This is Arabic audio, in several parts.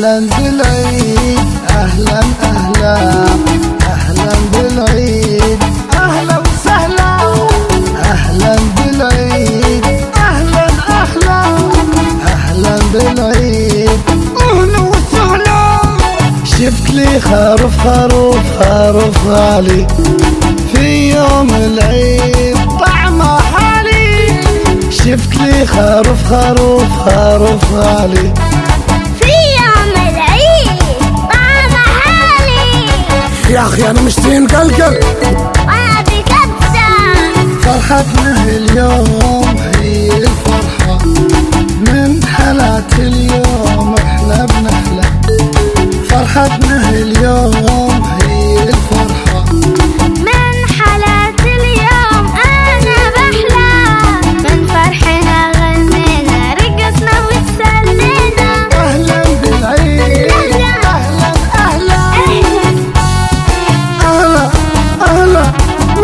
أهلا بالعيد، أهلا أهلا أهلا بالعيد، أهلا وسهلا أهلا بالعيد، أهلا أهلا أهلا بالعيد، أهلا وسهلا. شفت لي خروف خروف خروف غالي في يوم العيد طعمه حالي. شفت لي خروف خروف خروف غالي في يوم العيد طعمه حالي. يا أخي أنا مشتي مقلقل وأنا بكبسة. فرحتنا اليوم هي الفرحة، من حالات اليوم احنا بنحلى. فرحتنا اليوم هي الفرحة، من حالات اليوم أنا بحلى. من فرحنا غنينا رقصنا وتسلينا. أهلا بالعيد، أهلا أهلا أهلا أهلا.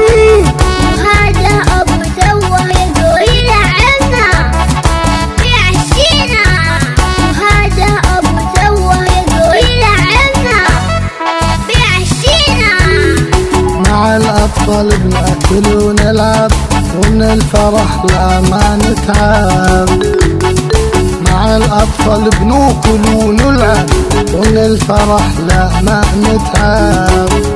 وهذا أبو توه يقول يلعبنا بيعشينا. وهذا أبو توه يقول يلعبنا بيعشينا. مع الأطفال بنأكل ونلعب، ومن الفرح لا ما نتعب. مع الأطفال بناكل ونلعب، ومن الفرح لا ما نتعب.